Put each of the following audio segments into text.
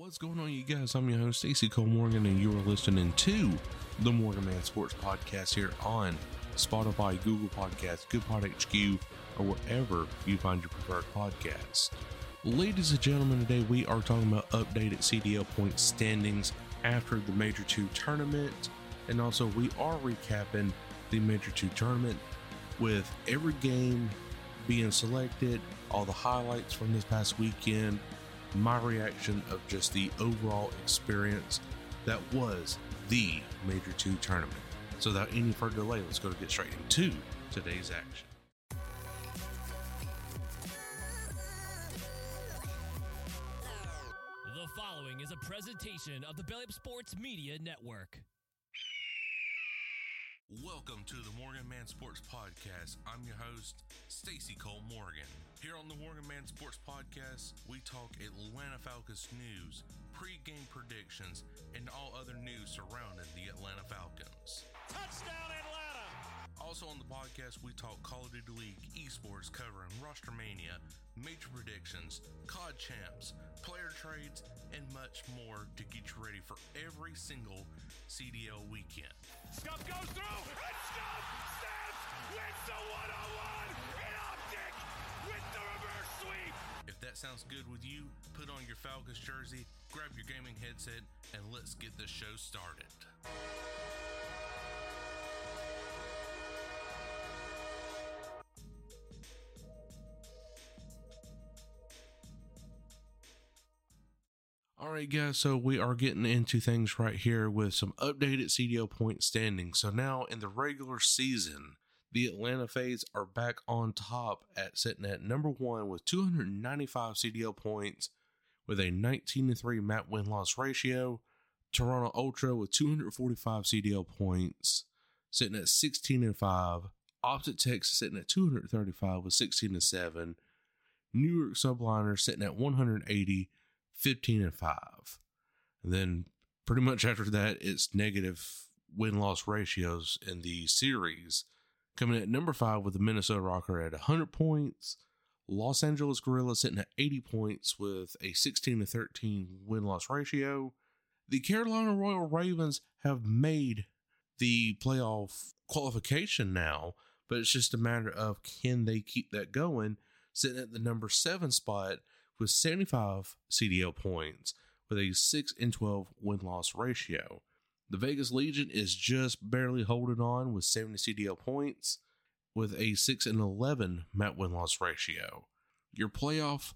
What's going on, you guys? I'm your host, Stacey Cole Morgan, and you are listening to the Morgan Man Sports Podcast here on Spotify, Google Podcasts, Good Pod HQ, or wherever you find your preferred podcasts. Ladies and gentlemen, today we are talking about updated CDL point standings after the Major 2 tournament, and also we are recapping the Major 2 tournament with every game being selected, all the highlights from this past weekend, my reaction of just the overall experience that was the Major 2 tournament. So without any further delay, let's go to get straight into today's action. The following is a presentation of the Belly Up Sports Media Network. Welcome to the Morgan Man Sports Podcast. I'm your host, Stacey Cole Morgan. Here on the Morgan Man Sports Podcast, we talk Atlanta Falcons news, pre-game predictions, and all other news surrounding the Atlanta Falcons. Touchdown, Atlanta! Also on the podcast, we talk Call of Duty League, esports, covering Roster Mania, major predictions, COD champs, player trades, and much more to get you ready for every single CDL weekend. Scuff goes through, and Scuff snaps, wins the one-on-one, and Optic with the reverse sweep. If that sounds good with you, put on your Falcons jersey, grab your gaming headset, and let's get this show started. Alright guys, so we are getting into things right here with some updated CDL point standings. So now in the regular season, the Atlanta Fades are back on top at sitting at number 1 with 295 CDL points with a 19-3 MAP win-loss ratio. Toronto Ultra with 245 CDL points sitting at 16-5. Optic Texas sitting at 235 with 16-7. New York Subliners sitting at 180, 15-5. And then pretty much after that, it's negative win-loss ratios in the series. Coming at number 5 with the Minnesota Rocker at 100 points. Los Angeles Guerrillas sitting at 80 points with a 16-13 win-loss ratio. The Carolina Royal Ravens have made the playoff qualification now, but it's just a matter of can they keep that going, sitting at the number 7 spot with 75 CDL points with a 6-12 win-loss ratio. The Vegas Legion is just barely holding on with 70 CDL points with a 6-11 MAP win-loss ratio. Your playoff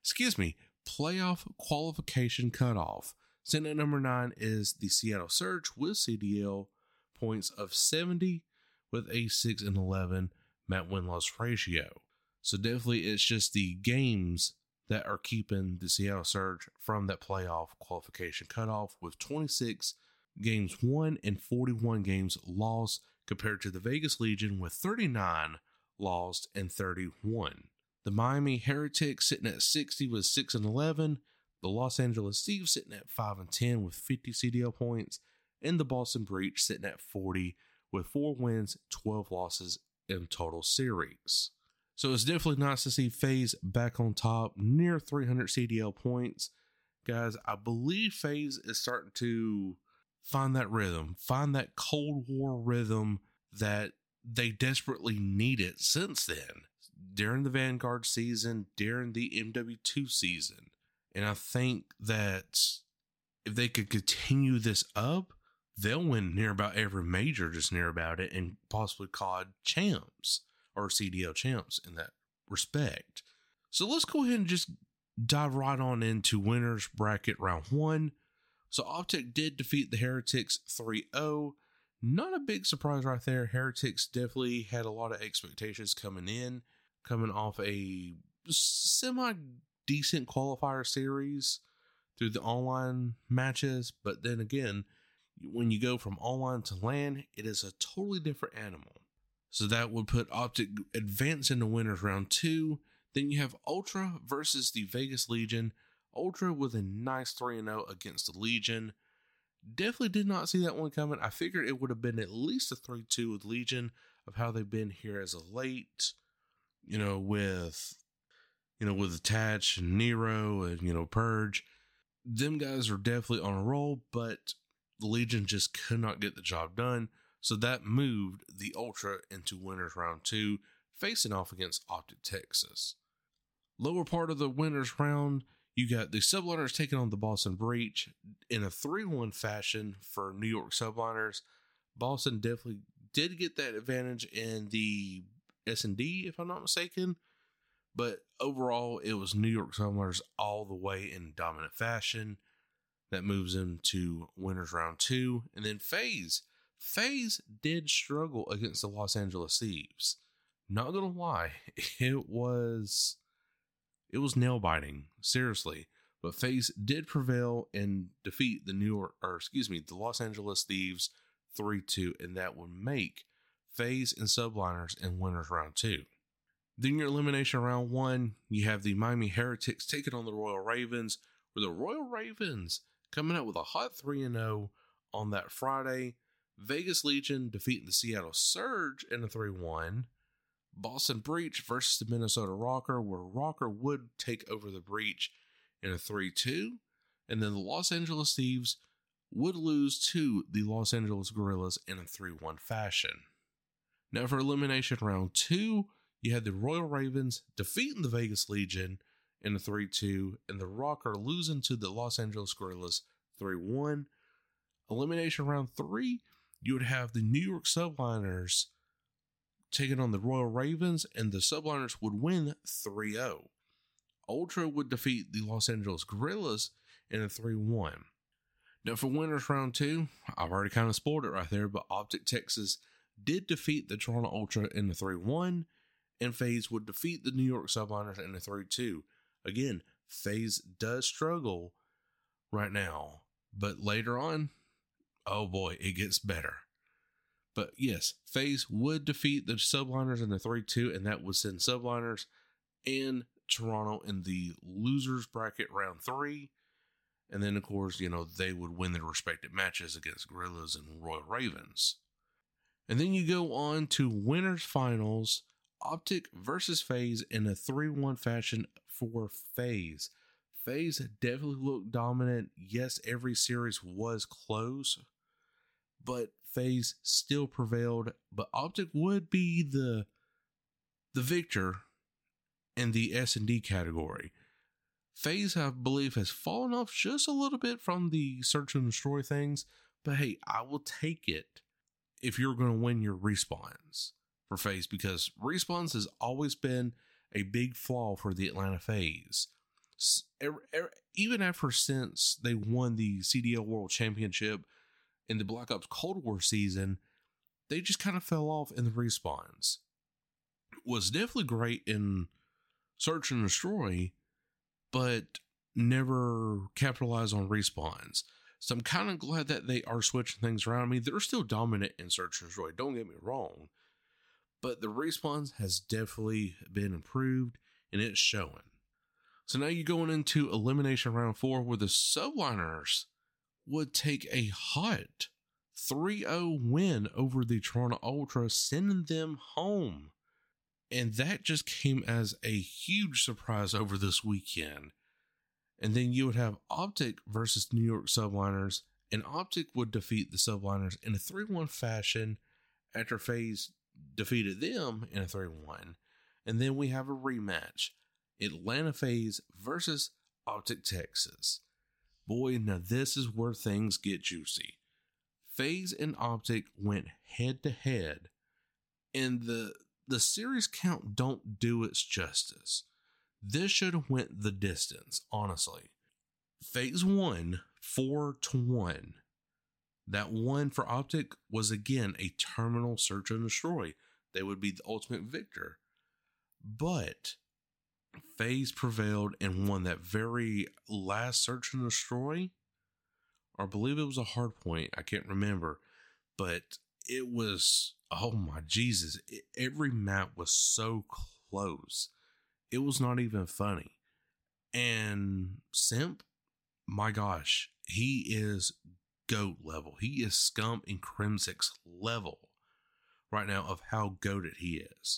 qualification cutoff. Sitting at number 9 is the Seattle Surge with CDL points of 70 with a 6-11 MAP win-loss ratio. So definitely it's just the games that are keeping the Seattle Surge from that playoff qualification cutoff with 26 games won and 41 games lost compared to the Vegas Legion with 39 lost and 31. The Miami Heretics sitting at 60 with 6-11. The Los Angeles Thieves sitting at 5-10 with 50 CDL points. And the Boston Breach sitting at 40 with 4 wins, 12 losses in total series. So it's definitely nice to see FaZe back on top, near 300 CDL points. Guys, I believe FaZe is starting to find that rhythm, find that Cold War rhythm that they desperately needed since then, during the Vanguard season, during the MW2 season. And I think that if they could continue this up, they'll win near about every major, just near about it, and possibly COD champs or CDL champs in that respect. So let's go ahead and just dive right on into winners bracket round 1. So Optic did defeat the Heretics 3-0. Not a big surprise right there. Heretics definitely had a lot of expectations coming off a semi-decent qualifier series through the online matches. But then again, when you go from online to LAN, it is a totally different animal. So that would put Optic advancing to winners round 2. Then you have Ultra versus the Vegas Legion. Ultra with a nice 3-0 against the Legion. Definitely did not see that one coming. I figured it would have been at least a 3-2 with Legion of how they've been here as of late. With Attach and Nero and, Purge. them guys are definitely on a roll, but the Legion just could not get the job done. So that moved the Ultra into winners round 2, facing off against Optic Texas. Lower part of the winners round, you got the Subliners taking on the Boston Breach in a 3-1 fashion for New York Subliners. Boston definitely did get that advantage in the S&D, if I'm not mistaken. But overall, it was New York Subliners all the way in dominant fashion. That moves into winners round 2. And then FaZe. FaZe did struggle against the Los Angeles Thieves. Not gonna lie, it was nail biting, seriously. But FaZe did prevail and defeat the Los Angeles Thieves 3-2, and that would make FaZe and Subliners in winners round 2. Then your elimination round 1, you have the Miami Heretics taking on the Royal Ravens, where the Royal Ravens coming out with a hot 3-0 on that Friday. Vegas Legion defeating the Seattle Surge in a 3-1. Boston Breach versus the Minnesota Rocker, where Rocker would take over the Breach in a 3-2. And then the Los Angeles Thieves would lose to the Los Angeles Guerrillas in a 3-1 fashion. Now for elimination round 2, you had the Royal Ravens defeating the Vegas Legion in a 3-2, and the Rocker losing to the Los Angeles Guerrillas 3-1. Elimination round 3, you would have the New York Subliners taking on the Royal Ravens, and the Subliners would win 3-0. Ultra would defeat the Los Angeles Guerrillas in a 3-1. Now for winners round 2, I've already kind of spoiled it right there, but Optic Texas did defeat the Toronto Ultra in a 3-1, and FaZe would defeat the New York Subliners in a 3-2. Again, FaZe does struggle right now, but later on, oh boy, it gets better. But yes, FaZe would defeat the Subliners in the 3-2, and that would send Subliners and Toronto in the losers bracket round 3. And then, of course, they would win their respective matches against Guerrillas and Royal Ravens. And then you go on to winners finals, Optic versus FaZe in a 3-1 fashion for FaZe. FaZe definitely looked dominant. Yes, every series was close, but FaZe still prevailed. But Optic would be the victor in the S&D category. FaZe, I believe, has fallen off just a little bit from the search and destroy things, but hey, I will take it if you're going to win your respawns for FaZe, because respawns has always been a big flaw for the Atlanta FaZe. Even since they won the CDL World Championship in the Black Ops Cold War season, they just kind of fell off in the respawns. Was definitely great in search and destroy, but never capitalized on respawns. So I'm kind of glad that they are switching things around. I mean, they're still dominant in search and destroy, don't get me wrong, but the respawns has definitely been improved, and it's showing. So now you're going into elimination round 4, where the Subliners would take a hot 3-0 win over the Toronto Ultra, sending them home. And that just came as a huge surprise over this weekend. And then you would have Optic versus New York Subliners, and Optic would defeat the Subliners in a 3-1 fashion after FaZe defeated them in a 3-1. And then we have a rematch, Atlanta FaZe versus Optic Texas. Boy, now this is where things get juicy. FaZe and Optic went head to head, and the series count don't do its justice. This should have went the distance, honestly. FaZe won 4-1. That one for Optic was again a terminal search and destroy. They would be the ultimate victor. But FaZe prevailed and won that very last search and destroy. Or I believe it was a hard point. I can't remember. But it was, oh my Jesus. Every map was so close. It was not even funny. And Simp, my gosh, he is GOAT level. He is Scump and Crimsix level right now of how goated he is.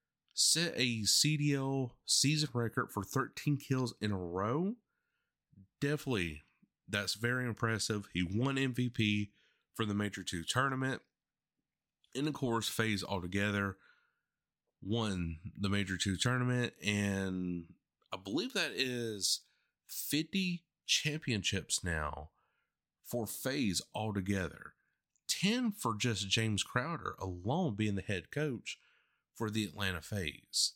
Set a CDL season record for 13 kills in a row. definitely, that's very impressive. He won MVP for the Major 2 tournament. And of course, FaZe altogether won the Major 2 tournament. And I believe that is 50 championships now for FaZe altogether. 10 for just James Crowder alone being the head coach for the Atlanta FaZe.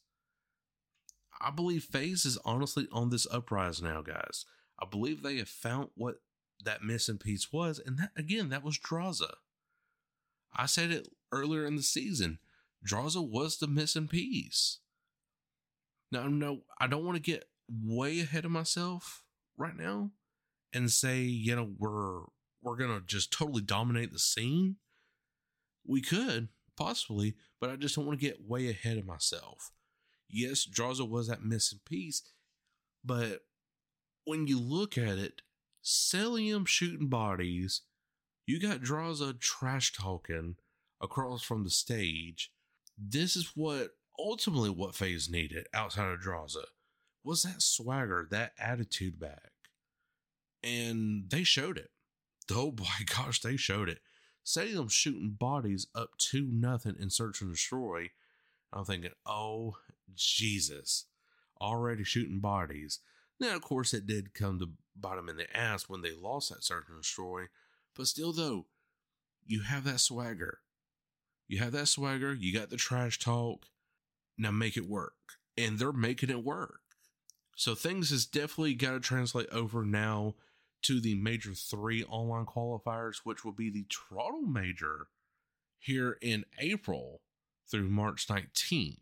I believe FaZe is honestly on this uprise now, guys. I believe they have found what that missing piece was, and that, again, that was Draza. I said it earlier in the season. Draza was the missing piece. Now, no, I don't want to get way ahead of myself right now and say, we're going to just totally dominate the scene. We could, possibly, but I just don't want to get way ahead of myself. Yes, Draza was that missing piece, but when you look at it, Celium shooting bodies, you got Draza trash talking across from the stage. This is ultimately what FaZe needed outside of Draza, was that swagger, that attitude back. And they showed it. Oh my gosh, they showed it. Celium shooting bodies up 2-0 in Search and Destroy. I'm thinking, oh, Jesus, already shooting bodies. Now, of course, it did come to bite them in the ass when they lost that Search and Destroy. But still, though, you have that swagger. You have that swagger. You got the trash talk. Now make it work. And they're making it work. So things has definitely got to translate over now to the Major 3 online qualifiers, which will be the Toronto Major here in April through March 19th.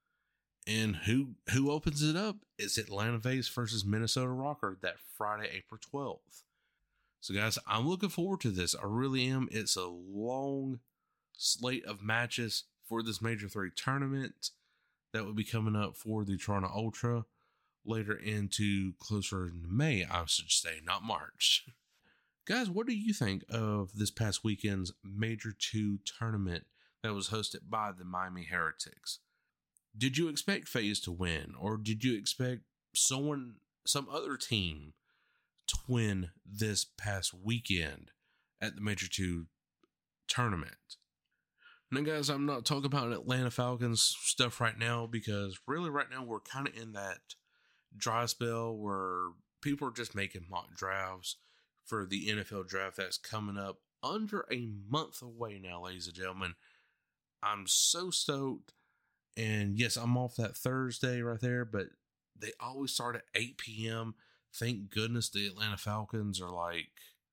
And who opens it up? It's Atlanta FaZe versus Minnesota Rokkr that Friday, April 12th. So guys, I'm looking forward to this. I really am. It's a long slate of matches for this Major 3 tournament that will be coming up for the Toronto Ultra later into closer in May, I should say, not March. Guys, what do you think of this past weekend's Major 2 tournament that was hosted by the Miami Heretics? Did you expect FaZe to win, or did you expect some other team to win this past weekend at the Major 2 tournament? Now, guys, I'm not talking about Atlanta Falcons stuff right now, because really right now we're kind of in that dry spell where people are just making mock drafts for the NFL draft that's coming up under a month away now, ladies and gentlemen. I'm so stoked. And yes, I'm off that Thursday right there, but they always start at 8 p.m. Thank goodness the Atlanta Falcons are like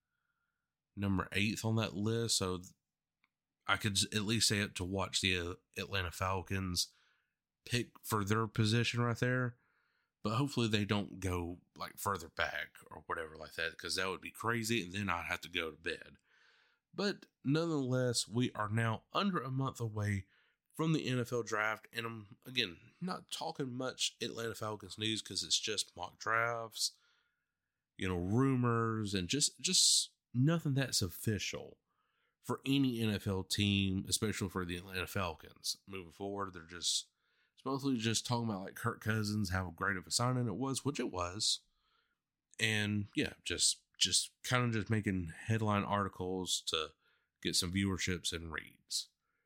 number 8th on that list. So I could at least stay up to watch the Atlanta Falcons pick for their position right there. But hopefully they don't go like further back or whatever like that, because that would be crazy. And then I'd have to go to bed. But nonetheless, we are now under a month away from the NFL draft. And I'm, again, not talking much Atlanta Falcons news, because it's just mock drafts, rumors, and just nothing that's official for any NFL team, especially for the Atlanta Falcons. Moving forward, they're just... it's mostly just talking about like Kirk Cousins, how great of a signing it was, which it was. And yeah, just kind of just making headline articles to get some viewerships and reads.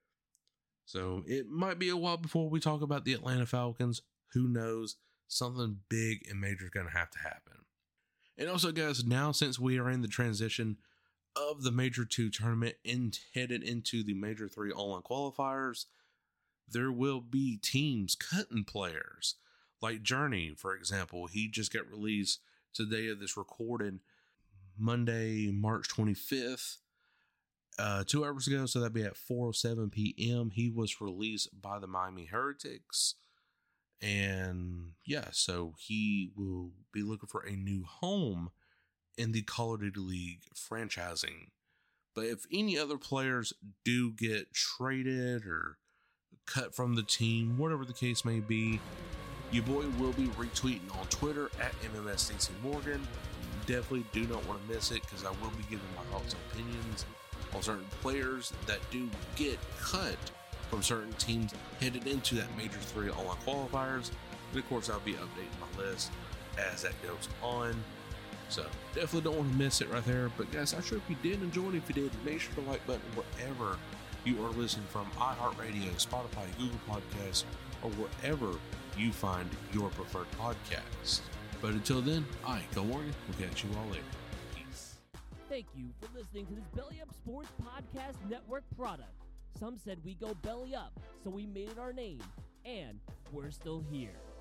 So it might be a while before we talk about the Atlanta Falcons. Who knows? Something big and major is going to happen. And also, guys, now since we are in the transition of the Major 2 tournament and headed into the Major 3 online qualifiers, there will be teams cutting players. Like Journey, for example, he just got released today of this recording, Monday, March 25th, 2 hours ago. So that'd be at 4:07 p.m. He was released by the Miami Heretics. And yeah, so he will be looking for a new home in the Call of Duty League franchising. But if any other players do get traded or cut from the team, whatever the case may be, your boy will be retweeting on Twitter at MMSDCMorgan. Definitely do not want to miss it, because I will be giving my thoughts and opinions on certain players that do get cut from certain teams headed into that Major 3 online qualifiers. And of course, I'll be updating my list as that goes on. So definitely don't want to miss it right there. But guys, I sure if you did enjoy it, if you did, make sure to like button wherever you are listening from, iHeartRadio, Spotify, Google Podcasts, or wherever you find your preferred podcast. But until then, Go Warrior. We'll catch you all later. Peace. Thank you for listening to this Belly Up Sports Podcast Network product. Some said we go belly up, so we made it our name, and we're still here.